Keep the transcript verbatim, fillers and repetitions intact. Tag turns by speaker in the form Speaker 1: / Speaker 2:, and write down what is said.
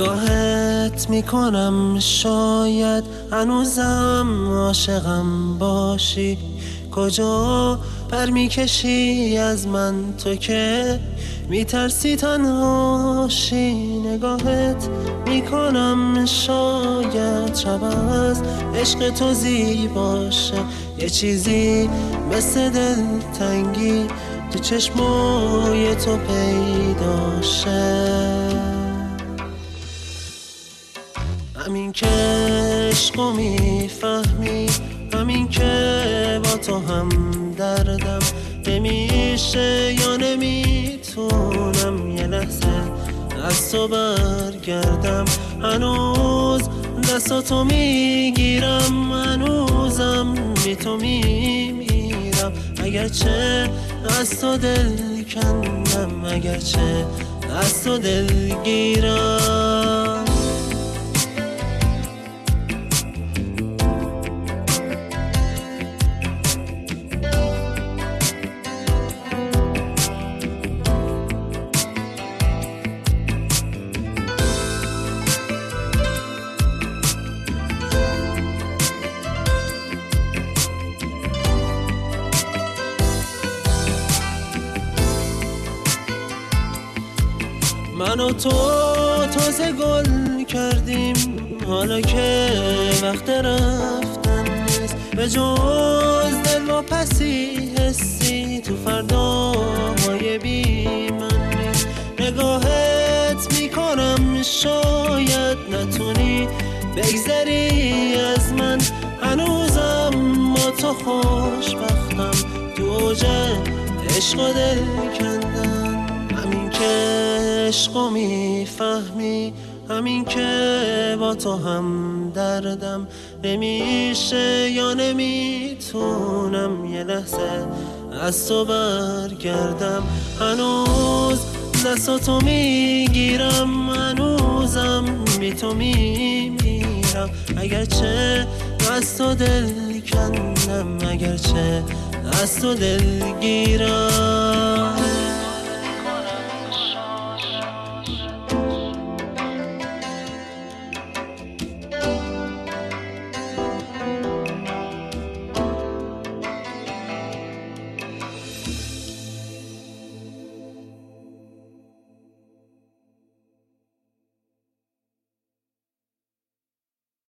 Speaker 1: نگاهت میکنم شاید هنوزم عاشقم باشی، کجا پر میکشی از من تو که میترسی تنهاشی. نگاهت میکنم شاید شب از عشق تو زیباشه، یه چیزی مثل دلتنگی تو چشمای تو پیداشه. همین که عشقو میفهمی، همین که با تو هم دردم نمیشه یا نمیتونم یه لحظه از تو برگردم. هنوز دستاتو میگیرم، هنوزم بی تو میمیرم. اگرچه از تو دل کندم، اگرچه از تو دلگیرم. من و تو تازه گل کردیم، حالا که وقت رفتن نیست. به جز دل و پسی حسی تو فرداهای بی من نیست. نگاهت میکنم شاید نتونی بگذری از من، هنوزم با تو خوشبختم تو اوج عشق و دل کندن. همین که عشقو میفهمی، همین که با تو هم دردم نمیشه یا نمیتونم یه لحظه از تو برگردم. هنوز دستاتو میگیرم، هنوزم بی تو میمیرم. اگرچه از تو دل کندم، اگرچه از تو دلگیرم.